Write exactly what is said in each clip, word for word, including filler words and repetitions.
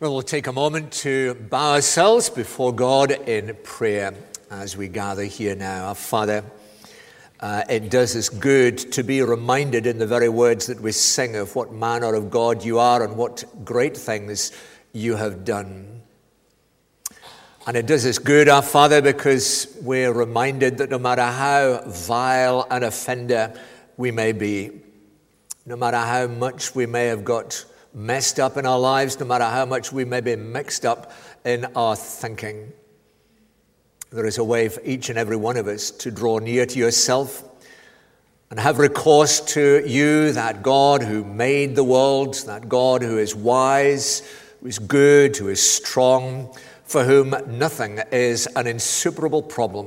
Well, we'll take a moment to bow ourselves before God in prayer as we gather here now. Our Father, uh, it does us good to be reminded in the very words that we sing of what manner of God you are and what great things you have done. And it does us good, our Father, because we're reminded that no matter how vile an offender we may be, no matter how much we may have got messed up in our lives, no matter how much we may be mixed up in our thinking, there is a way for each and every one of us to draw near to yourself and have recourse to you, that God who made the world, that God who is wise, who is good, who is strong, for whom nothing is an insuperable problem.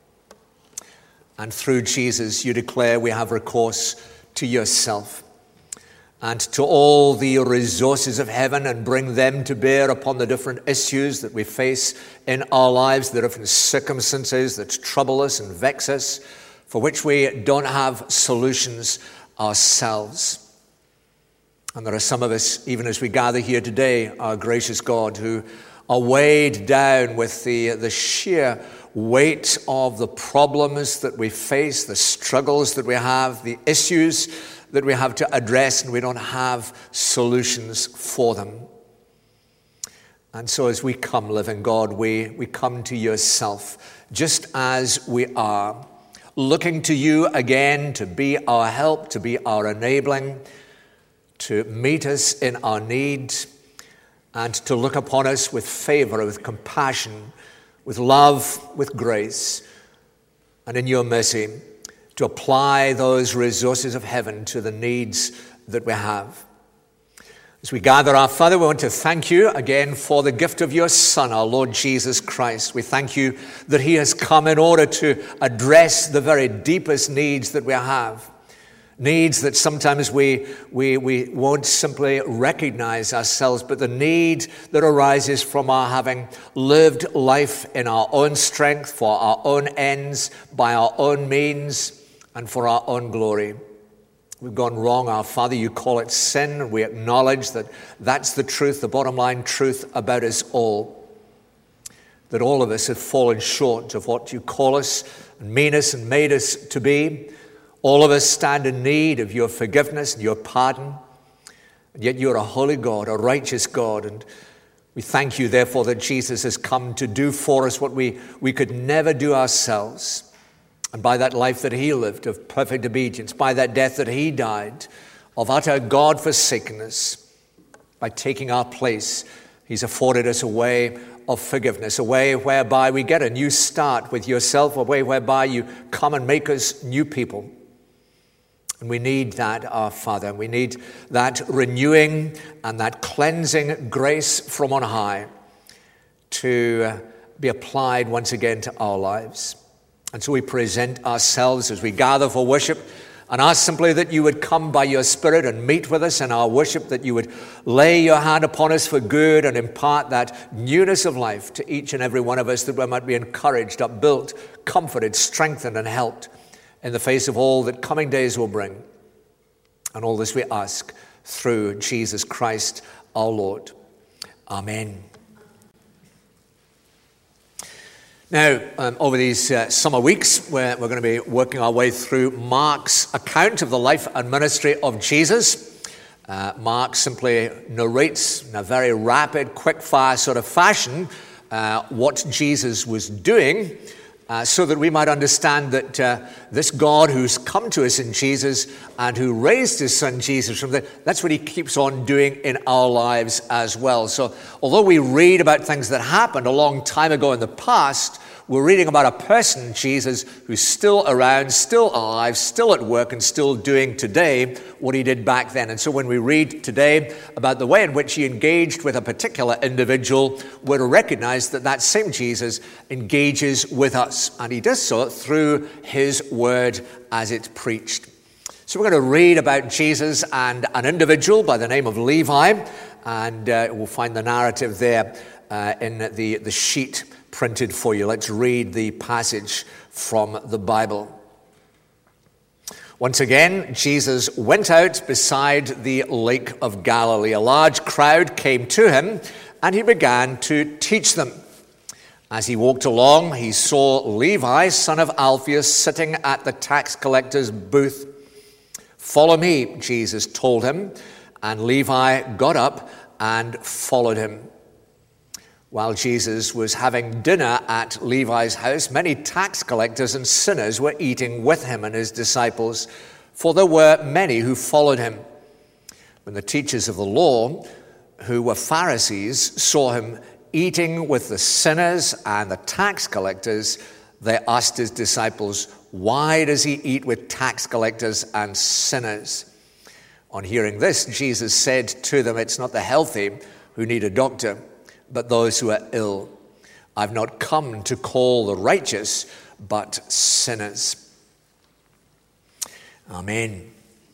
And through Jesus, you declare we have recourse to yourself and to all the resources of heaven, and bring them to bear upon the different issues that we face in our lives, the different circumstances that trouble us and vex us, for which we don't have solutions ourselves. And there are some of us, even as we gather here today, our gracious God, who are weighed down with the, the sheer weight of the problems that we face, the struggles that we have, the issues that we have to address, and we don't have solutions for them. And so as we come, living God, we, we come to yourself just as we are, looking to you again to be our help, to be our enabling, to meet us in our need, and to look upon us with favor, with compassion, with love, with grace, and in your mercy, to apply those resources of heaven to the needs that we have. As we gather, our Father, we want to thank you again for the gift of your Son, our Lord Jesus Christ. We thank you that he has come in order to address the very deepest needs that we have. Needs that sometimes we, we, we won't simply recognize ourselves, but the need that arises from our having lived life in our own strength, for our own ends, by our own means, and for our own glory. We've gone wrong, our Father. You call it sin. We acknowledge that that's the truth, the bottom line truth about us all. That all of us have fallen short of what you call us and mean us and made us to be. All of us stand in need of your forgiveness and your pardon. And yet you're a holy God, a righteous God. And we thank you, therefore, that Jesus has come to do for us what we, we could never do ourselves. And by that life that he lived of perfect obedience, by that death that he died of utter God-forsakenness, by taking our place, he's afforded us a way of forgiveness, a way whereby we get a new start with yourself, a way whereby you come and make us new people. And we need that, our Father. We need that renewing and that cleansing grace from on high to be applied once again to our lives. And so we present ourselves as we gather for worship and ask simply that you would come by your Spirit and meet with us in our worship, that you would lay your hand upon us for good and impart that newness of life to each and every one of us, that we might be encouraged, upbuilt, comforted, strengthened, and helped in the face of all that coming days will bring. And all this we ask through Jesus Christ our Lord. Amen. Now, um, over these uh, summer weeks, we're, we're going to be working our way through Mark's account of the life and ministry of Jesus. Uh, Mark simply narrates in a very rapid, quick-fire sort of fashion uh, what Jesus was doing, uh, so that we might understand that uh, this God who's come to us in Jesus and who raised his son Jesus from the, that's what he keeps on doing in our lives as well. So although we read about things that happened a long time ago in the past, we're reading about a person, Jesus, who's still around, still alive, still at work, and still doing today what he did back then. And so when we read today about the way in which he engaged with a particular individual, we're to recognize that that same Jesus engages with us, and he does so through his word as it's preached. So we're going to read about Jesus and an individual by the name of Levi, and uh, we'll find the narrative there uh, in the, the sheet printed for you. Let's read the passage from the Bible. Once again, Jesus went out beside the Lake of Galilee. A large crowd came to him, and he began to teach them. As he walked along, he saw Levi, son of Alphaeus, sitting at the tax collector's booth. "Follow me," Jesus told him, and Levi got up and followed him. While Jesus was having dinner at Levi's house, many tax collectors and sinners were eating with him and his disciples, for there were many who followed him. When the teachers of the law, who were Pharisees, saw him eating with the sinners and the tax collectors, they asked his disciples, "Why does he eat with tax collectors and sinners?" On hearing this, Jesus said to them, "It's not the healthy who need a doctor, but those who are ill. I've not come to call the righteous, but sinners." Amen.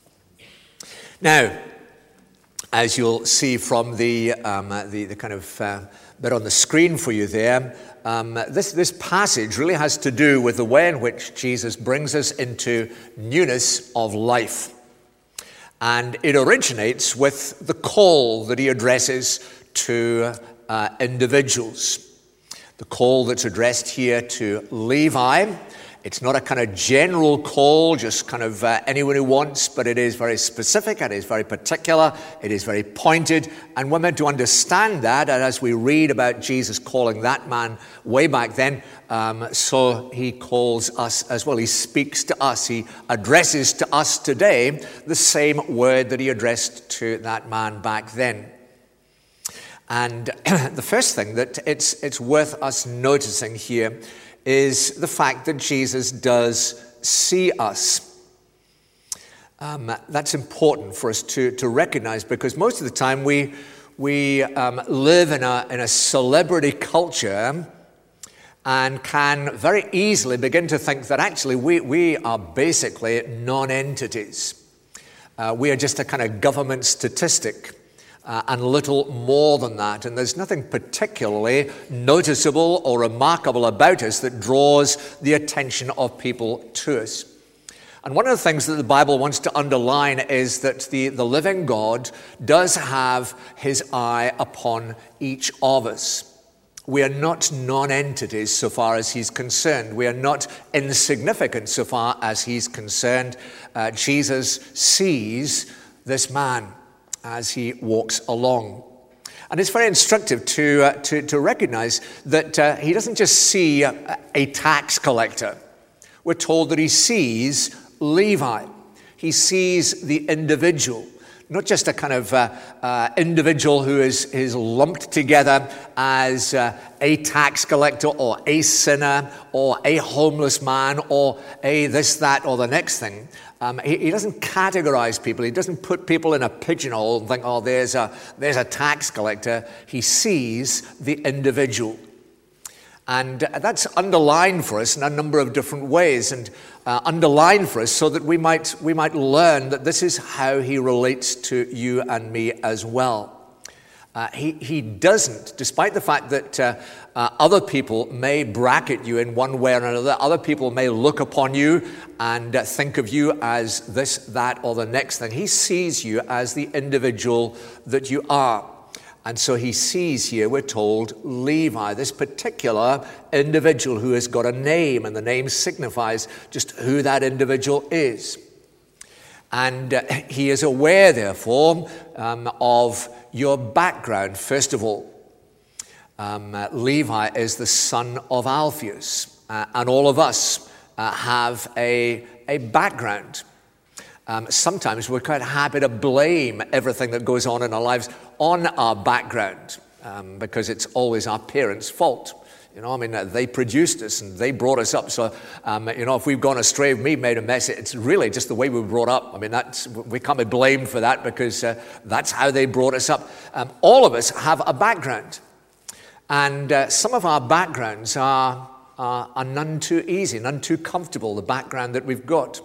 Now, as you'll see from the um, the, the kind of uh, bit on the screen for you there, um, this, this passage really has to do with the way in which Jesus brings us into newness of life. And it originates with the call that he addresses to uh, individuals. The call that's addressed here to Levi. It's not a kind of general call, just kind of uh, anyone who wants, but it is very specific, it is very particular, it is very pointed, and we're meant to understand that, and as we read about Jesus calling that man way back then, um, so he calls us as well. He speaks to us, he addresses to us today the same word that he addressed to that man back then. And the first thing that it's it's worth us noticing here is the fact that Jesus does see us. Um, that's important for us to, to recognize, because most of the time we we um, live in a in a celebrity culture and can very easily begin to think that actually we, we are basically non-entities. Uh, we are just a kind of government statistic. Uh, and little more than that. And there's nothing particularly noticeable or remarkable about us that draws the attention of people to us. And one of the things that the Bible wants to underline is that the, the living God does have his eye upon each of us. We are not non-entities so far as he's concerned. We are not insignificant so far as he's concerned. Uh, Jesus sees this man as he walks along. And it's very instructive to uh, to, to recognize that uh, he doesn't just see a, a tax collector. We're told that he sees Levi. He sees the individual, not just a kind of uh, uh, individual who is, is lumped together as uh, a tax collector or a sinner or a homeless man or a this, that, or the next thing. Um, he, he doesn't categorize people. He doesn't put people in a pigeonhole and think, oh, there's a, there's a tax collector. He sees the individual. And that's underlined for us in a number of different ways, and uh, underlined for us so that we might we might learn that this is how he relates to you and me as well. Uh, he, he doesn't, despite the fact that uh, uh, other people may bracket you in one way or another, other people may look upon you and uh, think of you as this, that, or the next thing. He sees you as the individual that you are. And so he sees here, we're told, Levi, this particular individual who has got a name, and the name signifies just who that individual is. And uh, he is aware, therefore, um, of your background. First of all, um, uh, Levi is the son of Alphaeus, uh, and all of us uh, have a, a background. Um, sometimes we're quite happy to blame everything that goes on in our lives on our background, um, because it's always our parents' fault. You know, I mean, uh, they produced us and they brought us up. So, um, you know, if we've gone astray, if we've made a mess, it's really just the way we were brought up. I mean, that's, we can't be blamed for that because uh, that's how they brought us up. Um, all of us have a background. And uh, some of our backgrounds are, are, are none too easy, none too comfortable, the background that we've got.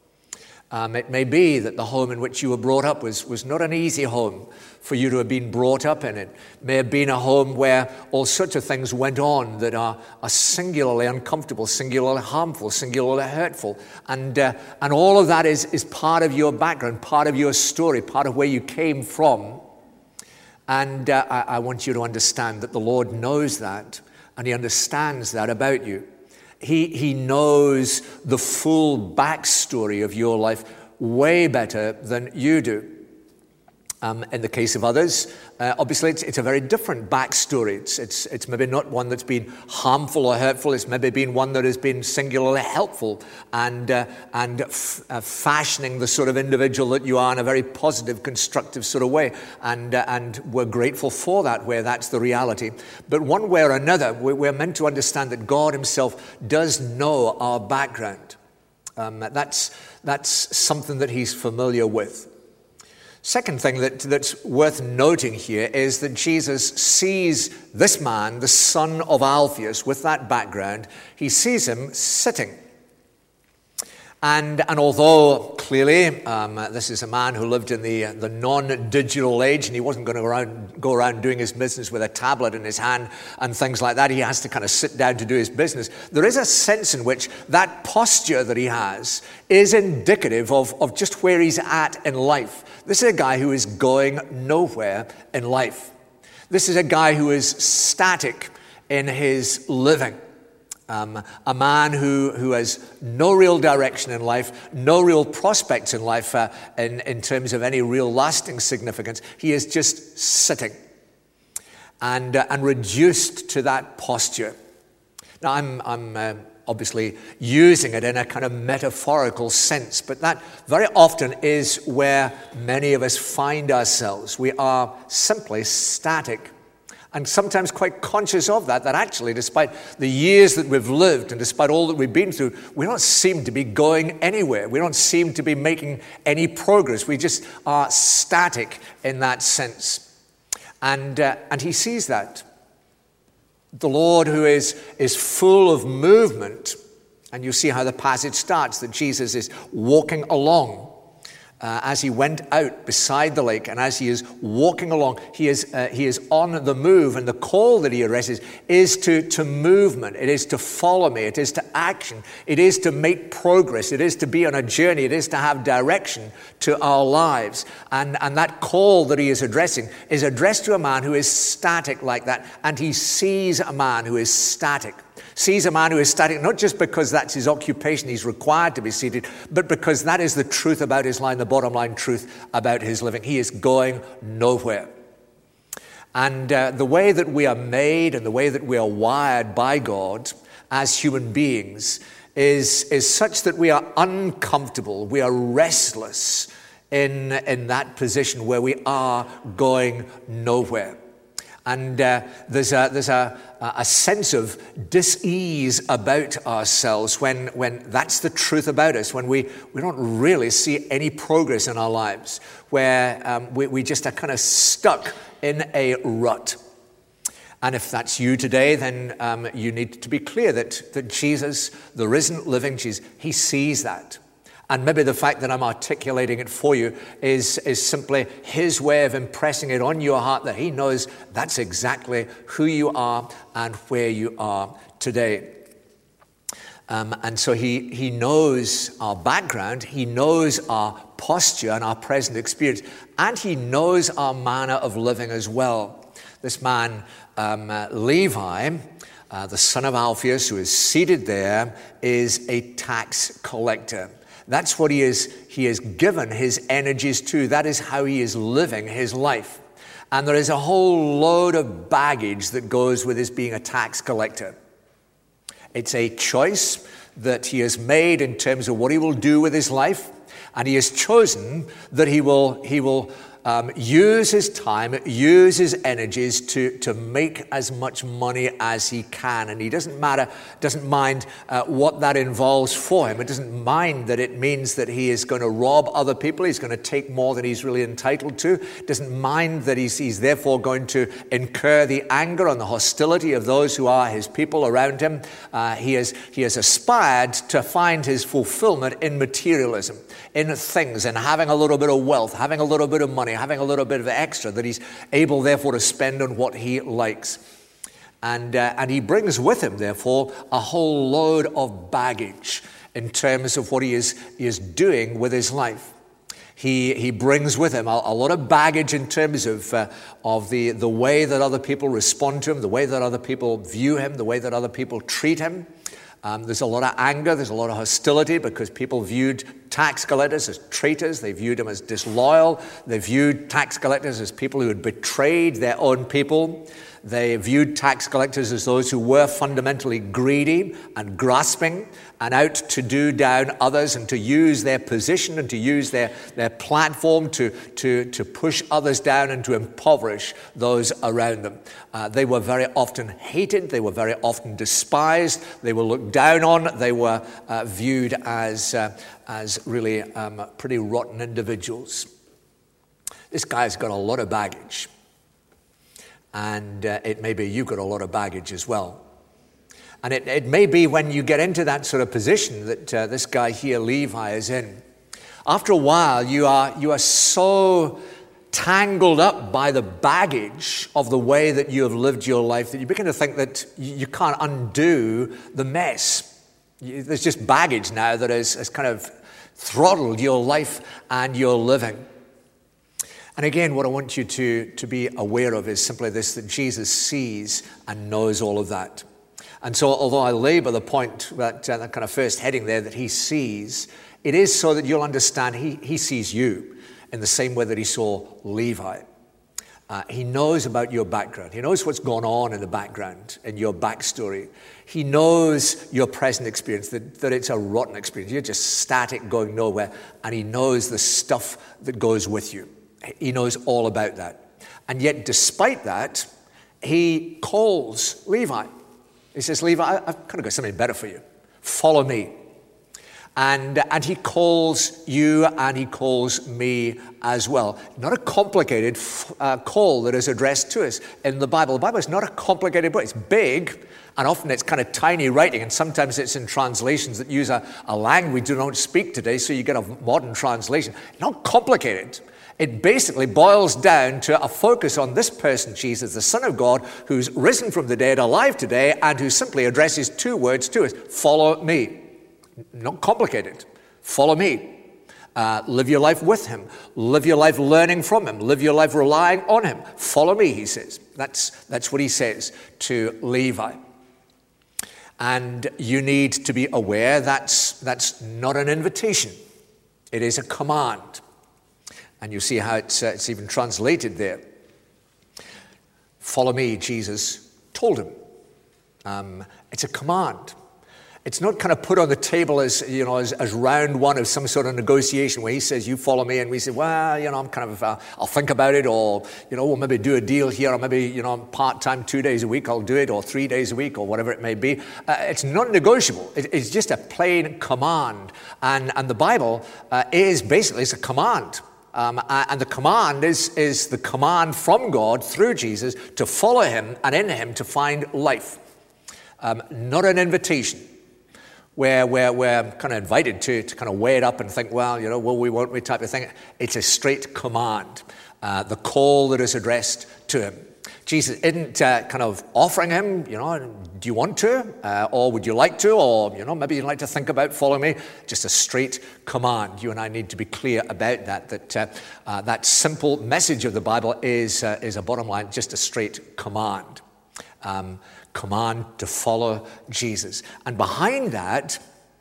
Um, it may be that the home in which you were brought up was, was not an easy home for you to have been brought up in. It may have been a home where all sorts of things went on that are, are singularly uncomfortable, singularly harmful, singularly hurtful. And uh, and all of that is, is part of your background, part of your story, part of where you came from. And uh, I, I want you to understand that the Lord knows that, and he understands that about you. He, he knows the full backstory of your life way better than you do. Um, in the case of others, uh, obviously it's, it's a very different backstory. It's, it's, it's maybe not one that's been harmful or hurtful. It's maybe been one that has been singularly helpful and, uh, and f- uh, fashioning the sort of individual that you are in a very positive, constructive sort of way. And, uh, and we're grateful for that, where that's the reality. But one way or another, we're meant to understand that God himself does know our background. Um, that's, that's something that he's familiar with. Second thing that, that's worth noting here is that Jesus sees this man, the son of Alphaeus, with that background. He sees him sitting. And, and although clearly um, this is a man who lived in the, the non-digital age, and he wasn't going to go around, go around doing his business with a tablet in his hand and things like that, he has to kind of sit down to do his business. There is a sense in which that posture that he has is indicative of, of just where he's at in life. This is a guy who is going nowhere in life. This is a guy who is static in his living. Um, a man who, who has no real direction in life, no real prospects in life uh, in, in terms of any real lasting significance. He is just sitting and, uh, and reduced to that posture. Now, I'm, I'm uh, obviously using it in a kind of metaphorical sense, but that very often is where many of us find ourselves. We are simply static. And sometimes quite conscious of that, that actually, despite the years that we've lived and despite all that we've been through, we don't seem to be going anywhere. We don't seem to be making any progress. We just are static in that sense. And, uh, and he sees that. The Lord, who is, is full of movement, and you see how the passage starts, that Jesus is walking along. Uh, as he went out beside the lake, and as he is walking along, he is uh, he is on the move, and the call that he addresses is to, to movement. It is to follow me. It is to action. It is to make progress. It is to be on a journey. It is to have direction to our lives. And, and that call that he is addressing is addressed to a man who is static like that, and he sees a man who is static. Sees a man who is static, not just because that's his occupation, he's required to be seated, but because that is the truth about his line, the bottom line truth about his living. He is going nowhere. And uh, the way that we are made and the way that we are wired by God as human beings is, is such that we are uncomfortable, we are restless in, in that position where we are going nowhere. And uh, there's, a, there's a, a sense of dis-ease about ourselves when, when that's the truth about us, when we, we don't really see any progress in our lives, where um, we, we just are kind of stuck in a rut. And if that's you today, then um, you need to be clear that, that Jesus, the risen, living Jesus, he sees that. And maybe the fact that I'm articulating it for you is, is simply his way of impressing it on your heart that he knows that's exactly who you are and where you are today. Um, and so he, he knows our background, he knows our posture and our present experience, and he knows our manner of living as well. This man, um, uh, Levi, uh, the son of Alphaeus, who is seated there, is a tax collector. That's what he is, he is given his energies to. That is how he is living his life. And there is a whole load of baggage that goes with his being a tax collector. It's a choice that he has made in terms of what he will do with his life. And he has chosen that he will, he will um, use his time, use his energies to, to make as much money as he can. And he doesn't matter, doesn't mind uh, what that involves for him. It doesn't mind that it means that he is going to rob other people. He's going to take more than he's really entitled to. Doesn't mind that he's, he's therefore going to incur the anger and the hostility of those who are his people around him. Uh, he has, he has aspired to find his fulfillment in materialism, in things, and having a little bit of wealth, having a little bit of money, having a little bit of extra that he's able, therefore, to spend on what he likes. And, uh, and he brings with him, therefore, a whole load of baggage in terms of what he is, he is doing with his life. He he brings with him a, a lot of baggage in terms of uh, of the, the way that other people respond to him, the way that other people view him, the way that other people treat him. Um, there's a lot of anger, there's a lot of hostility because people viewed tax collectors as traitors, they viewed them as disloyal, they viewed tax collectors as people who had betrayed their own people. They viewed tax collectors as those who were fundamentally greedy and grasping and out to do down others and to use their position and to use their, their platform to, to, to push others down and to impoverish those around them. Uh, they were very often hated. They were very often despised. They were looked down on. They were uh, viewed as, uh, as really um, pretty rotten individuals. This guy's got a lot of baggage. And uh, it may be you've got a lot of baggage as well. And it, it may be when you get into that sort of position that uh, this guy here, Levi, is in. After a while, you are you are so tangled up by the baggage of the way that you have lived your life that you begin to think that you, you can't undo the mess. You, there's just baggage now that has, has kind of throttled your life and your living. And again, what I want you to, to be aware of is simply this, that Jesus sees and knows all of that. And so although I labor the point, that, uh, that kind of first heading there, that he sees, it is so that you'll understand he, he sees you in the same way that he saw Levi. Uh, he knows about your background. He knows what's gone on in the background, in your backstory. He knows your present experience, that, that it's a rotten experience. You're just static, going nowhere. And he knows the stuff that goes with you. He knows all about that. And yet, despite that, he calls Levi. He says, Levi, I've kind of got something better for you. Follow me. And, and he calls you and he calls me as well. Not a complicated uh, call that is addressed to us in the Bible. The Bible is not a complicated book. It's big, and often it's kind of tiny writing, and sometimes it's in translations that use a, a language we don't speak today, so you get a modern translation. Not complicated. It basically boils down to a focus on this person, Jesus, the Son of God, who's risen from the dead, alive today, and who simply addresses two words to us: follow me. Not complicated. Follow me. Uh, live your life with him. Live your life learning from him. Live your life relying on him. Follow me, he says. That's, that's what he says to Levi. And you need to be aware that's, that's not an invitation. It is a command. And you see how it's, uh, it's even translated there. Follow me, Jesus told him. Um, it's a command. It's not kind of put on the table as, you know, as, as round one of some sort of negotiation where he says, you follow me, and we say, well, you know, I'm kind of, uh, I'll think about it, or, you know, we'll maybe do a deal here, or maybe, you know, part-time two days a week, I'll do it, or three days a week, or whatever it may be. Uh, it's not negotiable. It, it's just a plain command. And, and the Bible uh, is basically, it's a command. Um, and the command is, is the command from God through Jesus to follow him and in him to find life. Um, not an invitation where we're, we're kind of invited to, to kind of weigh it up and think, well, you know, will we, won't we type of thing. It's a straight command, uh, the call that is addressed to him. Jesus isn't uh, kind of offering him, you know, do you want to? Uh, or would you like to? Or, you know, maybe you'd like to think about following me. Just a straight command. You and I need to be clear about that, that uh, uh, that simple message of the Bible is, uh, is a bottom line, just a straight command. Um, command to follow Jesus. And behind that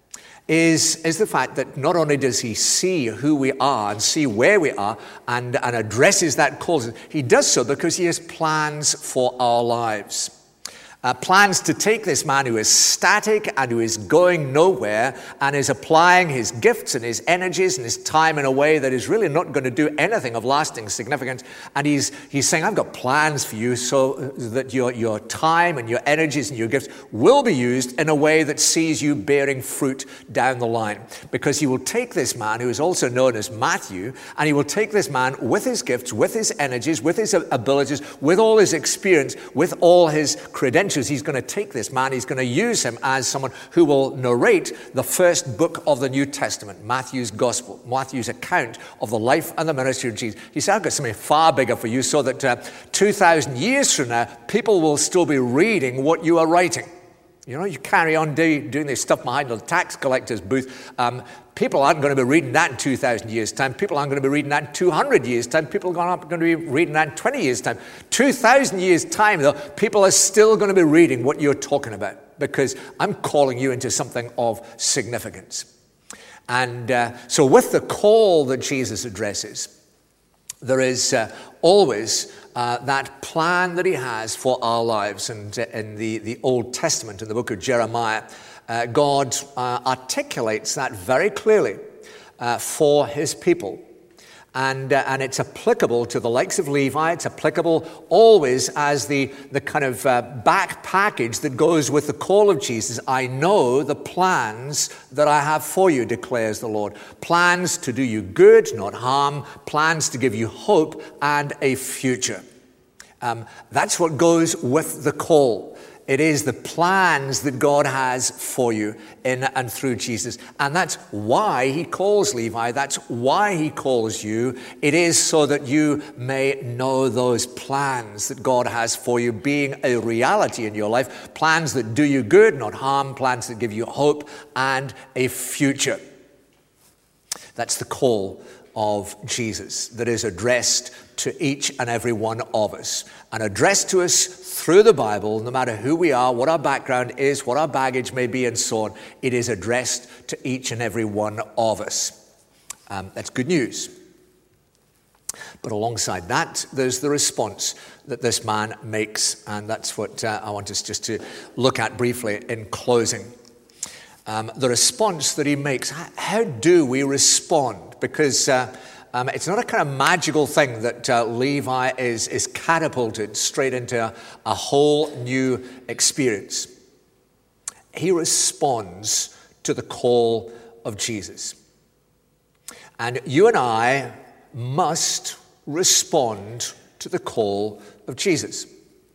is, is the fact that not only does he see who we are and see where we are and, and addresses that call, he does so because he has plans for our lives. Uh, plans to take this man who is static and who is going nowhere and is applying his gifts and his energies and his time in a way that is really not going to do anything of lasting significance. And he's he's saying, I've got plans for you so that your, your time and your energies and your gifts will be used in a way that sees you bearing fruit down the line. Because he will take this man who is also known as Matthew, and he will take this man with his gifts, with his energies, with his abilities, with all his experience, with all his credentials. He's going to take this man, he's going to use him as someone who will narrate the first book of the New Testament, Matthew's gospel, Matthew's account of the life and the ministry of Jesus. He said, I've got something far bigger for you so that uh, two thousand years from now, people will still be reading what you are writing. You know, you carry on do, doing this stuff behind the tax collector's booth. Um, people aren't going to be reading that in two thousand years' time. People aren't going to be reading that in two hundred years' time. People aren't going to be reading that in twenty years' time. two thousand years' time, though, people are still going to be reading what you're talking about, because I'm calling you into something of significance. And uh, so with the call that Jesus addresses, there is uh, always uh, that plan that he has for our lives. And uh, in the, the Old Testament, in the book of Jeremiah, uh, God uh, articulates that very clearly uh, for his people. And, uh, and it's applicable to the likes of Levi. It's applicable always as the, the kind of uh, back package that goes with the call of Jesus. I know the plans that I have for you, declares the Lord. Plans to do you good, not harm. Plans to give you hope and a future. Um, that's what goes with the call. It is the plans that God has for you in and through Jesus. And that's why he calls Levi. That's why he calls you. It is so that you may know those plans that God has for you being a reality in your life. Plans that do you good, not harm. Plans that give you hope and a future. That's the call of Jesus that is addressed to each and every one of us, and addressed to us through the Bible, no matter who we are, what our background is, what our baggage may be, and so on. It is addressed to each and every one of us. Um, that's good news. But alongside that, there's the response that this man makes, and that's what uh, I want us just to look at briefly in closing. Um, the response that he makes. How do we respond? Because uh, um, it's not a kind of magical thing that uh, Levi is, is catapulted straight into a, a whole new experience. He responds to the call of Jesus. And you and I must respond to the call of Jesus.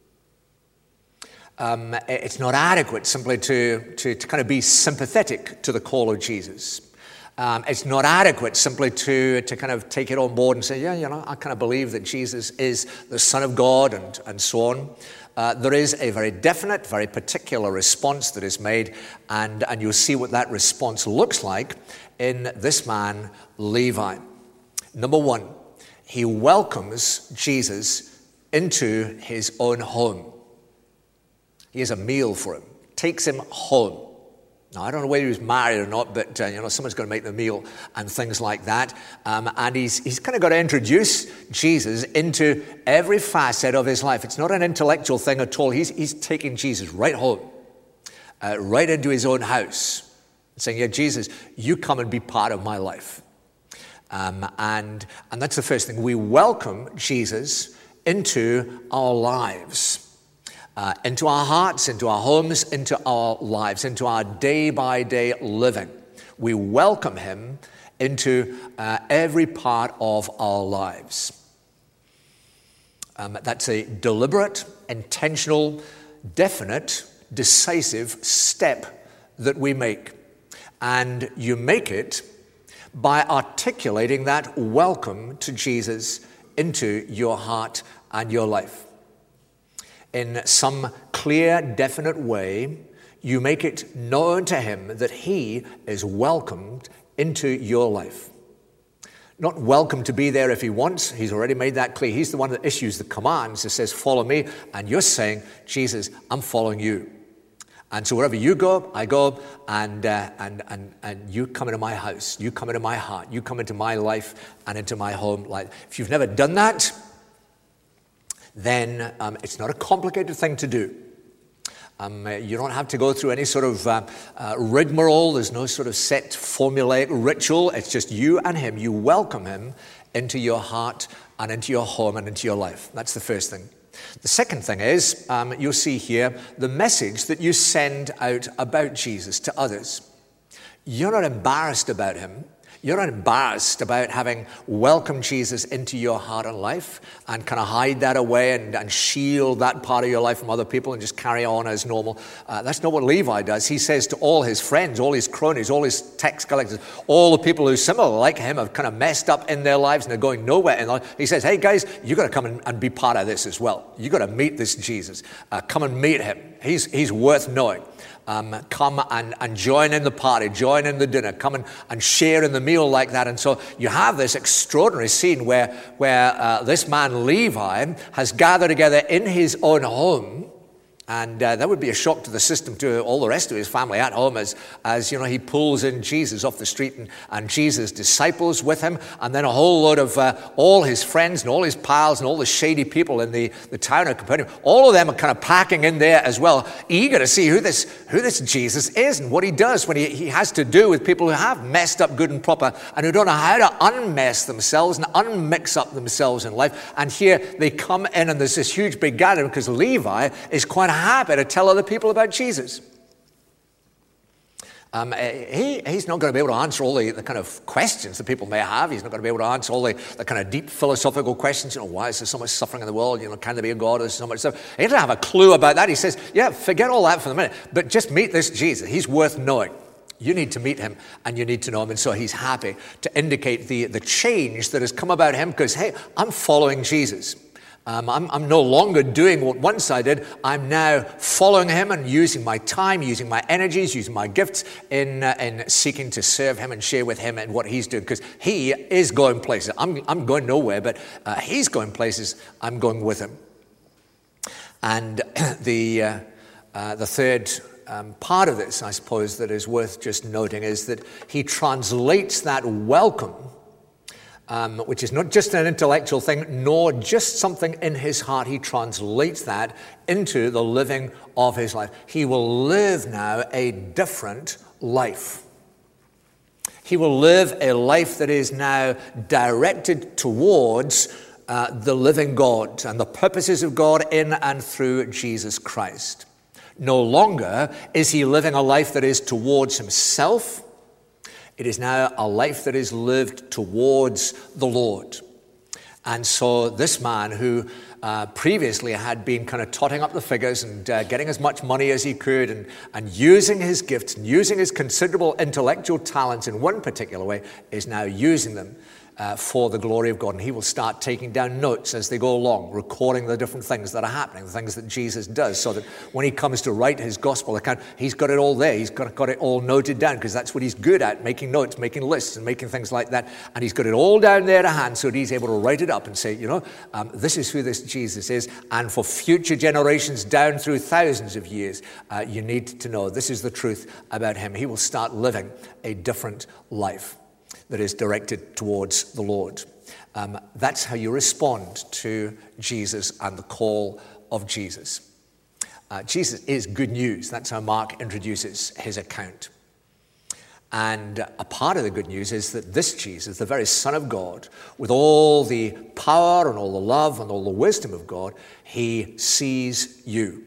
Um, it's not adequate simply to, to, to kind of be sympathetic to the call of Jesus. Um, it's not adequate simply to, to kind of take it on board and say, yeah, you know, I kind of believe that Jesus is the Son of God and, and so on. Uh, there is a very definite, very particular response that is made, and, and you'll see what that response looks like in this man, Levi. Number one, he welcomes Jesus into his own home. He has a meal for him, takes him home. Now, I don't know whether he was married or not, but, uh, you know, someone's going to make the meal and things like that. Um, and he's, he's kind of got to introduce Jesus into every facet of his life. It's not an intellectual thing at all. He's, he's taking Jesus right home, uh, right into his own house, saying, yeah, Jesus, you come and be part of my life. Um, and, and that's the first thing. We welcome Jesus into our lives. Uh, into our hearts, into our homes, into our lives, into our day-by-day living. We welcome him into uh, every part of our lives. Um, that's a deliberate, intentional, definite, decisive step that we make. And you make it by articulating that welcome to Jesus into your heart and your life. In some clear, definite way, you make it known to him that he is welcomed into your life. Not welcome to be there if he wants. He's already made that clear. He's the one that issues the commands that says, follow me. And you're saying, Jesus, I'm following you. And so wherever you go, I go, and, uh, and, and, and you come into my house. You come into my heart. You come into my life and into my home life. If you've never done that, then um, it's not a complicated thing to do. Um, you don't have to go through any sort of uh, uh, rigmarole. There's no sort of set formulaic ritual. It's just you and him. You welcome him into your heart and into your home and into your life. That's the first thing. The second thing is, um, you'll see here, the message that you send out about Jesus to others. You're not embarrassed about him. You're not embarrassed about having welcomed Jesus into your heart and life and kind of hide that away and, and shield that part of your life from other people and just carry on as normal. Uh, that's not what Levi does. He says to all his friends, all his cronies, all his tax collectors, all the people who similar like him have kind of messed up in their lives and they're going nowhere in life. He says, hey guys, you got to come and, and be part of this as well. You got to meet this Jesus. Uh, come and meet him. He's, he's worth knowing. Um, come and, and join in the party, join in the dinner, come and, and share in the meal like that. And so you have this extraordinary scene where, where uh, this man Levi has gathered together in his own home. And uh, that would be a shock to the system, to all the rest of his family at home, as, as you know, he pulls in Jesus off the street and, and Jesus' disciples with him, and then a whole load of uh, all his friends and all his pals and all the shady people in the, the town of Capernaum. All of them are kind of packing in there as well, eager to see who this who this Jesus is and what he does when he, he has to do with people who have messed up good and proper and who don't know how to unmess themselves and unmix up themselves in life. And here they come in, and there's this huge big gathering because Levi is quite happy to tell other people about Jesus. Um, he, he's not going to be able to answer all the, the kind of questions that people may have. He's not going to be able to answer all the, the kind of deep philosophical questions. You know, why is there so much suffering in the world? You know, can there be a God? There's so much stuff. He doesn't have a clue about that. He says, yeah, forget all that for the minute, but just meet this Jesus. He's worth knowing. You need to meet him, and you need to know him. And so he's happy to indicate the, the change that has come about him because, hey, I'm following Jesus. Um, I'm, I'm no longer doing what once I did. I'm now following him and using my time, using my energies, using my gifts in uh, in seeking to serve him and share with him and what he's doing, because he is going places. I'm, I'm going nowhere, but uh, he's going places. I'm going with him. And the, uh, uh, the third um, part of this, I suppose, that is worth just noting is that he translates that welcome, Um, which is not just an intellectual thing, nor just something in his heart. He translates that into the living of his life. He will live now a different life. He will live a life that is now directed towards uh, the living God and the purposes of God in and through Jesus Christ. No longer is he living a life that is towards himself. It is now a life that is lived towards the Lord. And so this man who uh, previously had been kind of totting up the figures and uh, getting as much money as he could and, and using his gifts and using his considerable intellectual talents in one particular way is now using them Uh, for the glory of God. And he will start taking down notes as they go along, recording the different things that are happening, the things that Jesus does, so that when he comes to write his gospel account, he's got it all there. He's got, got it all noted down, because that's what he's good at, making notes, making lists, and making things like that. And he's got it all down there to hand, so that he's able to write it up and say, you know, um, this is who this Jesus is. And for future generations down through thousands of years, uh, you need to know this is the truth about him. He will start living a different life that is directed towards the Lord. Um, that's how you respond to Jesus and the call of Jesus. Uh, Jesus is good news. That's how Mark introduces his account. And a part of the good news is that this Jesus, the very Son of God, with all the power and all the love and all the wisdom of God, he sees you.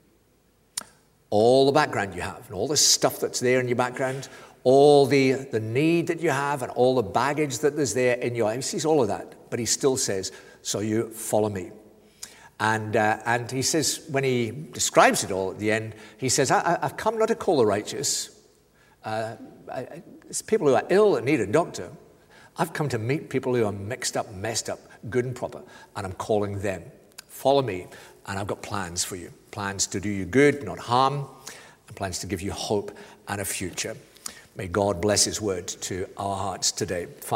All the background you have and all the stuff that's there in your background, all the, the need that you have and all the baggage that there's there in your life. He sees all of that, but he still says, so you follow me. And uh, and he says, when he describes it all at the end, he says, I, I've come not to call the righteous. Uh, I, it's people who are ill that need a doctor. I've come to meet people who are mixed up, messed up, good and proper, and I'm calling them. Follow me, and I've got plans for you. Plans to do you good, not harm, and plans to give you hope and a future. May God bless his word to our hearts today.